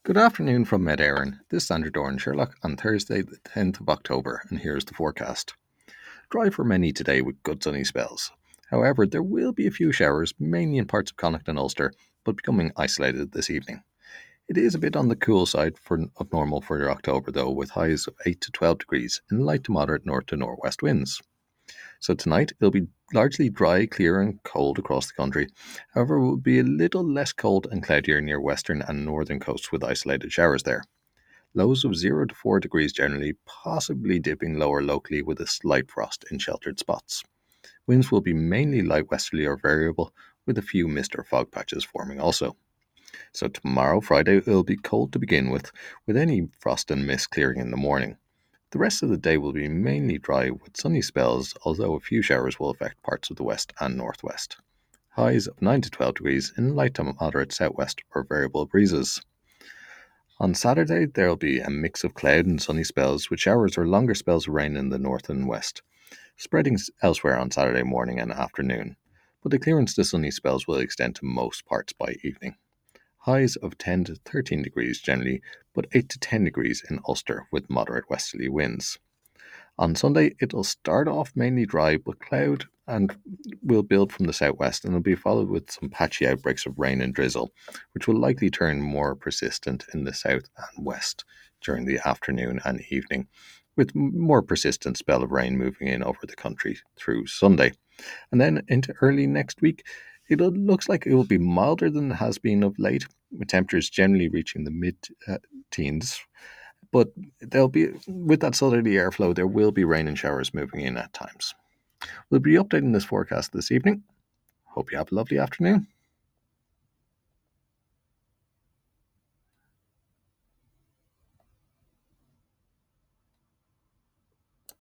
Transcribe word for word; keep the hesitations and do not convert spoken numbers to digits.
Good afternoon from Med Éireann. This is Andrew Doran Sherlock on Thursday, the tenth of October, and here's the forecast. Dry for many today with good sunny spells. However, there will be a few showers, mainly in parts of Connacht and Ulster, but becoming isolated this evening. It is a bit on the cool side for, of normal for October, though, with highs of eight to twelve degrees and light to moderate north to northwest winds. So tonight it'll be largely dry, clear, and cold across the country. However, it will be a little less cold and cloudier near western and northern coasts with isolated showers there. Lows of zero to four degrees generally, possibly dipping lower locally with a slight frost in sheltered spots. Winds will be mainly light westerly or variable, with a few mist or fog patches forming also. So tomorrow, Friday, it'll be cold to begin with, with any frost and mist clearing in the morning. The rest of the day will be mainly dry with sunny spells, although a few showers will affect parts of the west and northwest. Highs of nine to twelve degrees in light to moderate southwest or variable breezes. On Saturday, there will be a mix of cloud and sunny spells, with showers or longer spells of rain in the north and west, spreading elsewhere on Saturday morning and afternoon. But the clearance to sunny spells will extend to most parts by evening. Highs of ten to thirteen degrees generally, but eight to ten degrees in Ulster with moderate westerly winds. On Sunday, it'll start off mainly dry, but cloud and will build from the southwest and will be followed with some patchy outbreaks of rain and drizzle, which will likely turn more persistent in the south and west during the afternoon and evening, with more persistent spell of rain moving in over the country through Sunday. And then into early next week, it looks like it will be milder than it has been of late, with temperatures generally reaching the mid-teens. But there'll be, with that southerly airflow, there will be rain and showers moving in at times. We'll be updating this forecast this evening. Hope you have a lovely afternoon.